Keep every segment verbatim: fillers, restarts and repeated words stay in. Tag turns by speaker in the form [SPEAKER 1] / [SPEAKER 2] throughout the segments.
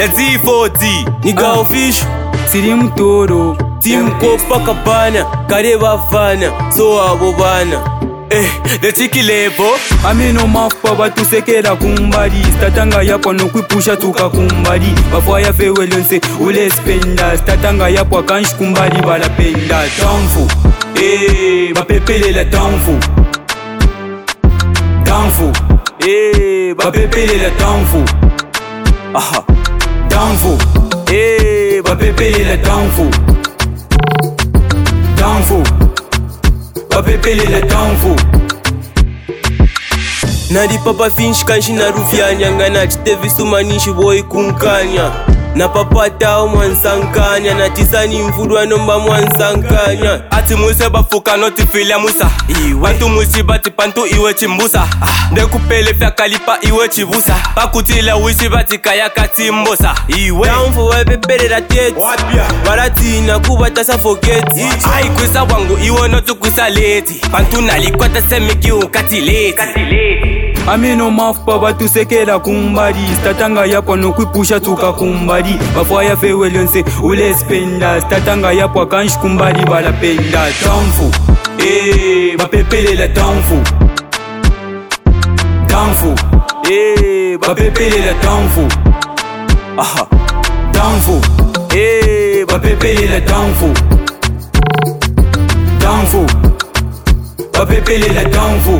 [SPEAKER 1] let's Z forty Nigga official
[SPEAKER 2] Slim Toro
[SPEAKER 1] Team Copacabana Kare bafana So abo bana Eh, the tiki level
[SPEAKER 2] Amino mafupa batusekera kumbali Statanga yapo nokwipusha tuka kumbali Bafwaya fewelonse ule spenda Statanga yapo akanshi kumbali balapenda Tanfu, eh, bapepele la tanfu Tanfu, eh, bapepele la tanfu Aha, tanfu, eh, bapepele la tanfu Tanfu bapepele la tanfu
[SPEAKER 1] Nadi papa finch kanshi na rufianya Ngana chitevi sumanishi boy kunkanya Na papa tao mwansankanya Na tisani mfudwa nomba mwansankanya Ati mwese bafuka noti filia musa Bantu mwisi bati pantu iwe chimbusa Ndeku pele fya kalipa iwe chibusa Pakutila wisi bati kaya katimbosa Tanfu wapepele la tete Barati na kubata sa forget Ai kwisa wangu iwe notu kwisa leti Pantu nalikwata semiki ukati leti
[SPEAKER 2] Amino mafupa batusekera kumbali Statanga yapo nokwipusha tuka kumbali Bafwaya fewelonse ule spenda Statanga yapo akanshi kumbali balapenda Tanfu, eh, bapepele la tanfu Tanfu, eh, bapepele la tanfu Aha, tanfu, eh, bapepele la tanfu Tanfu, bapepele la tanfu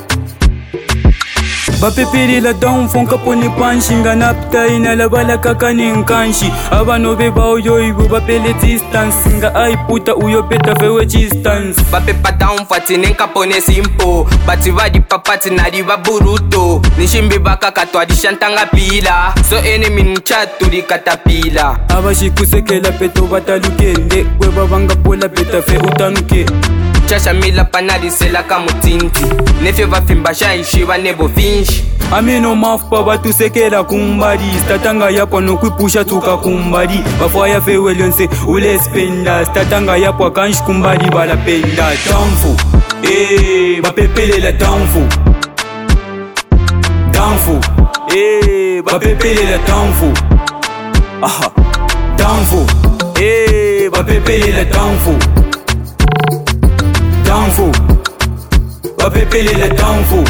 [SPEAKER 2] bapepele la tanfu nkapone panshinga napta ina la bala kakane nkanshi Abano beba uyo ibu bapele distance Nga aiputa uyo beta fewe distance
[SPEAKER 3] Bapepa tanfu atine nkapone simpo Bati vadi papati nari baburuto Nishimbi baka katwa di shantanga pila So enemy nchatu di katapila
[SPEAKER 2] Abashikusekela peto batalukende Kweba banga pola beta fe utanuke
[SPEAKER 3] Chasha mila panari sela kamutinti Nefye vafimba shaishi vanebo finshi
[SPEAKER 2] Amino mafupa batusekera kumbali Statanga yapo nokwipusha tuka kumbali Bafwaya fewelonse ule spenda Statanga yapo akanshi kumbali balapenda Tanfu, eh, bapepele la tanfu Tanfu, eh, bapepele la tanfu Aha, tanfu, eh, bapepele la tanfu Tanfu, bapepele la tanfu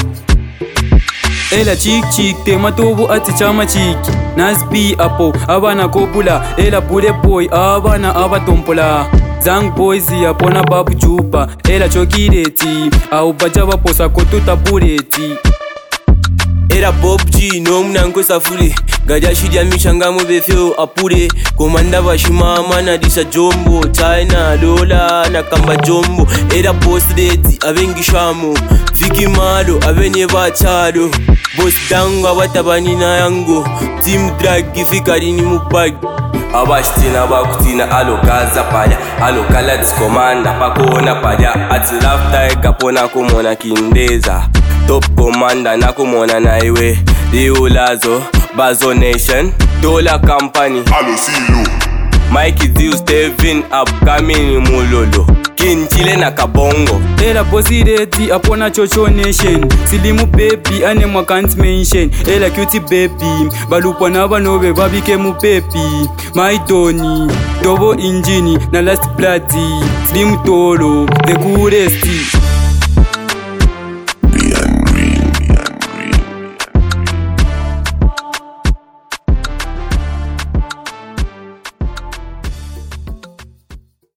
[SPEAKER 2] Ela chik chik te matobu ati chama chiki Nasbi apo abana kopula Ela pule boy abana abatompola Zang boys yapona babu chupa Ela chokireti au bacha baposa kotuta bureti
[SPEAKER 1] Era Bob G, no mnanko safuri Gaja shidia michangamu befeo apure Komanda bashima mana disa jombo China, Lola, na kamba jombo Era boss lady, abengi shamo Viki malo, abenye bachado Boss dango, abatabani na yango Team drag, fikari ni mupag Abashtina bakutina alo gaza paya Alo kalats komanda, pakona paya Ati lafta kapona kumona kindeza Top commander na kumona na iwe Diulazo, Bazo Nation Dollar Company
[SPEAKER 4] Alo Silo
[SPEAKER 1] Mikey Dio, Steven, upcoming mulolo Kinchile na kabongo
[SPEAKER 2] Ela bosi reti apona chocho nation Silimu baby ane mwa can't mention Ela cutie baby Balupa na banobe babike mu baby My Tony Double engine na last bloody Slim Toro The coolest